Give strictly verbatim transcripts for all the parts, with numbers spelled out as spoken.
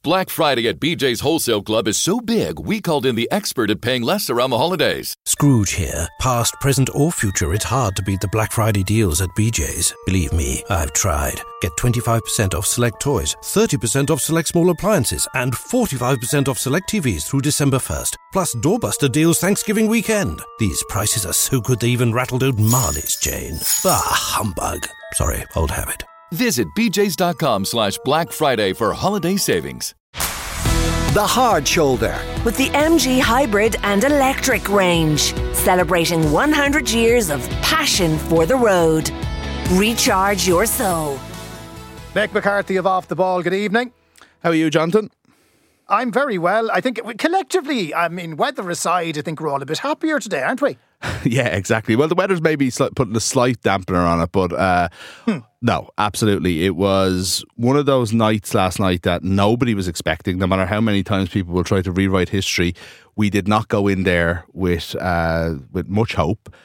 Black Friday at B J's Wholesale Club is so big, we called in the expert at paying less around the holidays. Scrooge here. Past, present or future, it's hard to beat the Black Friday deals at B J's. Believe me, I've tried. Get twenty-five percent off select toys, thirty percent off select small appliances, and forty-five percent off select T Vs through December first. Plus doorbuster deals Thanksgiving weekend. These prices are so good they even rattled out Marley's chain. Bah, humbug. Sorry, old habit. Visit bjs.com slash Black Friday for holiday savings. The Hard Shoulder. With the M G Hybrid and Electric range. Celebrating one hundred years of passion for the road. Recharge your soul. Mick McCarthy of Off the Ball, good evening. How are you, Jonathan? I'm very well. I think collectively, I mean, weather aside, I think we're all a bit happier today, aren't we? Yeah, exactly. Well, the weather's maybe sli- putting a slight dampener on it, but uh, hmm. no, absolutely. It was one of those nights last night that nobody was expecting, no matter how many times people will try to rewrite history. We did not go in there with uh, with much hope,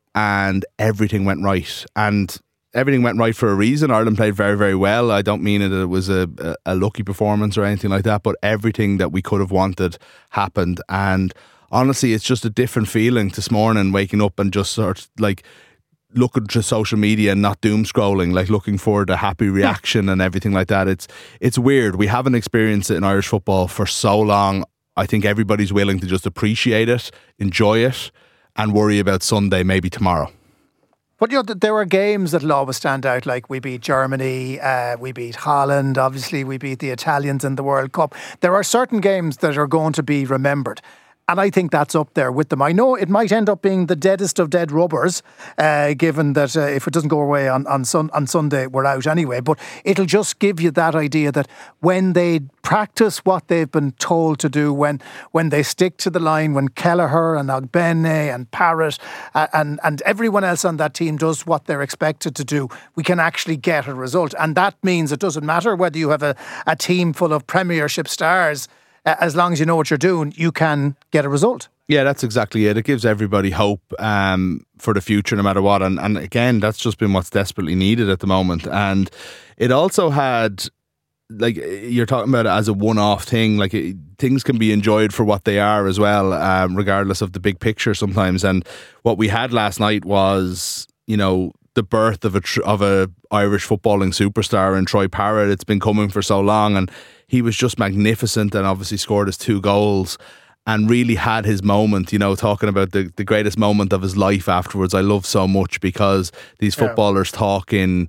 and everything went right. And everything went right for a reason. Ireland played very, very well. I don't mean that it was a, a, a lucky performance or anything like that, but everything that we could have wanted happened. And honestly, it's just a different feeling this morning, waking up and just sort of like looking to social media and not doom scrolling, like looking for the happy reaction and everything like that. It's it's weird. We haven't experienced it in Irish football for so long. I think everybody's willing to just appreciate it, enjoy it, and worry about Sunday, maybe tomorrow. But you know, there were games that'll always stand out, like we beat Germany, uh, we beat Holland, obviously we beat the Italians in the World Cup. There are certain games that are going to be remembered. And I think that's up there with them. I know it might end up being the deadest of dead rubbers, uh, given that uh, if it doesn't go away on on, sun, on Sunday, we're out anyway. But it'll just give you that idea that when they practice what they've been told to do, when when they stick to the line, when Kelleher and Ogbene and Parrott uh, and, and everyone else on that team does what they're expected to do, we can actually get a result. And that means it doesn't matter whether you have a, a team full of Premiership stars. As long as you know what you're doing, you can get a result. Yeah, that's exactly it. It gives everybody hope um, for the future, no matter what. And, and again, that's just been what's desperately needed at the moment. And it also had, like, you're talking about it as a one-off thing. Like, it, things can be enjoyed for what they are as well, um, regardless of the big picture sometimes. And what we had last night was, you know, the birth of a tr- of a Irish footballing superstar in Troy Parrott. It's been coming for so long, and he was just magnificent and obviously scored his two goals and really had his moment, you know, talking about the, the greatest moment of his life afterwards. I love so much because these footballers yeah. talk in,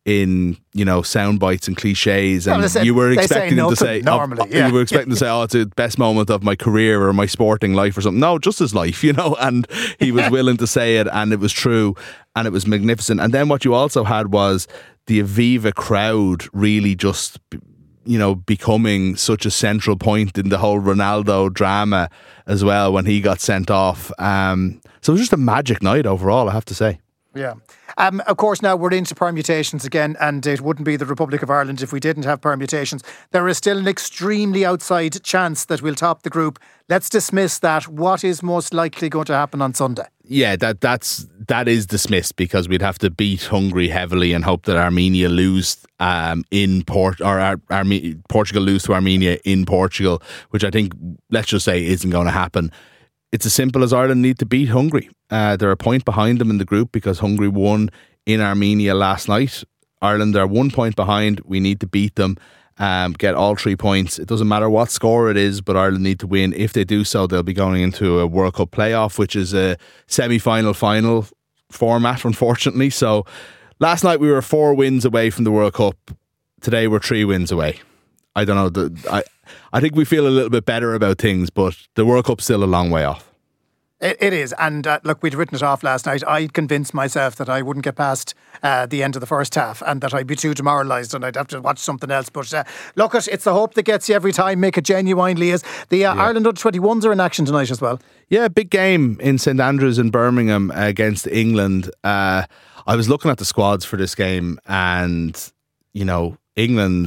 in you know, sound bites and cliches, and well, say, you were expecting him to say, normally, oh, yeah. you were expecting to say, oh, it's the best moment of my career or my sporting life or something. No, just his life, you know, and he was willing to say it, and it was true, and it was magnificent. And then what you also had was the Aviva crowd really just, you know, becoming such a central point in the whole Ronaldo drama as well when he got sent off. Um, so it was just a magic night overall, I have to say. Yeah. Um, of course, now we're into permutations again, and it wouldn't be the Republic of Ireland if we didn't have permutations. There is still an extremely outside chance that we'll top the group. Let's dismiss that. What is most likely going to happen on Sunday? Yeah, that that's that is dismissed because we'd have to beat Hungary heavily and hope that Armenia lose um, in Port or Ar- Arme- Portugal lose to Armenia in Portugal, which I think, let's just say, isn't going to happen. It's as simple as Ireland need to beat Hungary. Uh, they're a point behind them in the group because Hungary won in Armenia last night. Ireland are one point behind. We need to beat them, um, get all three points. It doesn't matter what score it is, but Ireland need to win. If they do so, they'll be going into a World Cup playoff, which is a semi-final final format, unfortunately. So last night we were four wins away from the World Cup. Today we're three wins away. I don't know. The, I I think we feel a little bit better about things, but the World Cup's still a long way off. It, it is. And uh, look, we'd written it off last night. I convinced myself that I wouldn't get past uh, the end of the first half and that I'd be too demoralised and I'd have to watch something else. But uh, look, it, it's the hope that gets you every time. Mick, it genuinely is. The uh, yeah. Ireland under twenty-ones are in action tonight as well. Yeah, big game in St Andrews in Birmingham against England. Uh, I was looking at the squads for this game and, you know, England's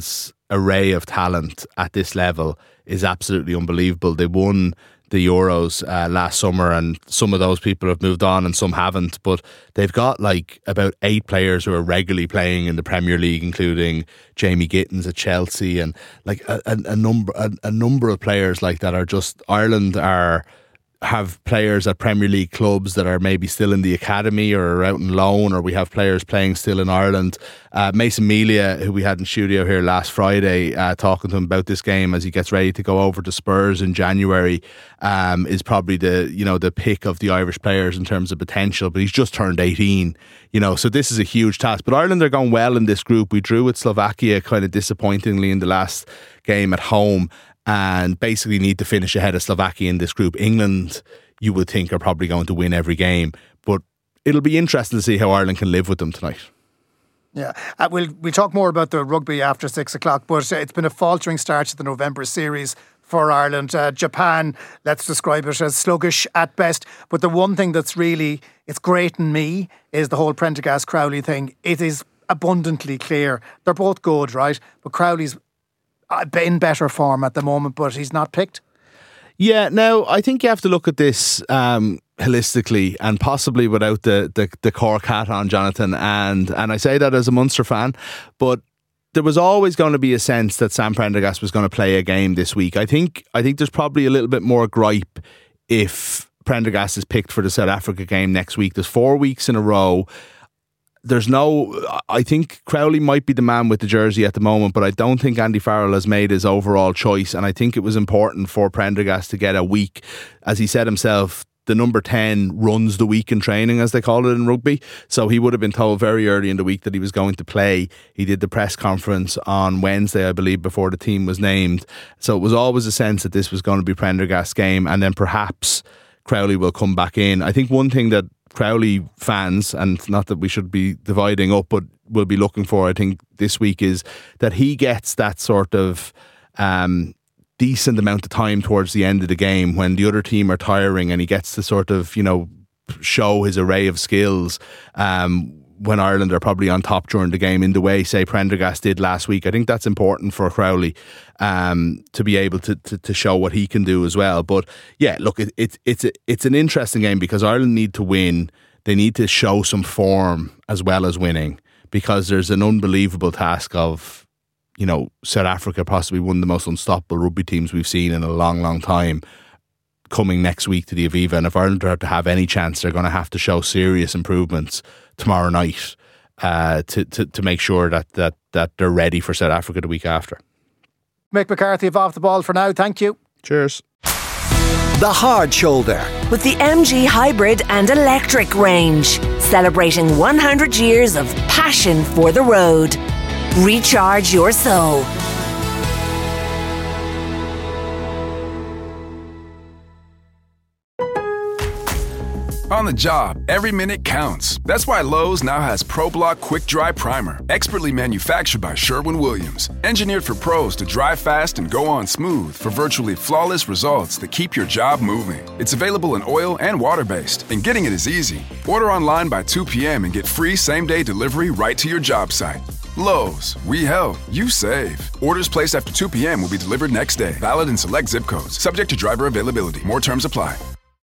array of talent at this level is absolutely unbelievable. They won the Euros uh, last summer, and some of those people have moved on and some haven't, but they've got like about eight players who are regularly playing in the Premier League, including Jamie Gittins at Chelsea, and like a, a, a number a, a number of players like that are just, Ireland are have players at Premier League clubs that are maybe still in the academy or are out on loan, or we have players playing still in Ireland. Uh, Mason Melia, who we had in studio here last Friday, uh, talking to him about this game as he gets ready to go over to Spurs in January, um, is probably the you know the pick of the Irish players in terms of potential. But he's just turned eighteen, you know, so this is a huge task. But Ireland are going well in this group. We drew with Slovakia kind of disappointingly in the last game at home, and basically need to finish ahead of Slovakia in this group. England, you would think, are probably going to win every game, but it'll be interesting to see how Ireland can live with them tonight. Yeah, uh, we'll, we'll talk more about the rugby after six o'clock, but uh, it's been a faltering start to the November series for Ireland. Uh, Japan, let's describe it as sluggish at best, but the one thing that's really, it's grating me, is the whole Prendergast-Crowley thing. It is abundantly clear. They're both good, right? But Crowley's in better form at the moment, but he's not picked. Yeah, now I think you have to look at this um, holistically, and possibly without the, the the Cork hat on, Jonathan. And and I say that as a Munster fan, but there was always going to be a sense that Sam Prendergast was going to play a game this week. I think I think there's probably a little bit more gripe if Prendergast is picked for the South Africa game next week. There's four weeks in a row. There's no, I think Crowley might be the man with the jersey at the moment, but I don't think Andy Farrell has made his overall choice. And I think it was important for Prendergast to get a week. As he said himself, the number ten runs the week in training, as they call it in rugby. So he would have been told very early in the week that he was going to play. He did the press conference on Wednesday, I believe, before the team was named. So it was always a sense that this was going to be Prendergast's game, and then perhaps Crowley will come back in. I think one thing that Crowley fans, and not that we should be dividing up, but will be looking for, I think, this week, is that he gets that sort of um, decent amount of time towards the end of the game when the other team are tiring, and he gets to sort of, you know, show his array of skills um, when Ireland are probably on top during the game, in the way, say, Prendergast did last week. I think that's important for Crowley um, to be able to, to to show what he can do as well. But yeah, look, it, it, it's a, it's an interesting game because Ireland need to win. They need to show some form as well as winning, because there's an unbelievable task of, you know, South Africa, possibly one of the most unstoppable rugby teams we've seen in a long, long time, coming next week to the Aviva. And if Ireland are to have any chance, they're going to have to show serious improvements tomorrow night uh, to, to to make sure that, that that they're ready for South Africa the week after. Mick McCarthy of Off the Ball for now. Thank you. Cheers. The Hard Shoulder. With the M G Hybrid and Electric range, celebrating one hundred years of passion for the road. Recharge your soul. On the job, every minute counts. That's why Lowe's now has ProBlock Quick Dry Primer, expertly manufactured by Sherwin-Williams. Engineered for pros to dry fast and go on smooth for virtually flawless results that keep your job moving. It's available in oil and water-based, and getting it is easy. Order online by two p.m. and get free same-day delivery right to your job site. Lowe's, we help, you save. Orders placed after two p.m. will be delivered next day. Valid in select zip codes. Subject to driver availability. More terms apply.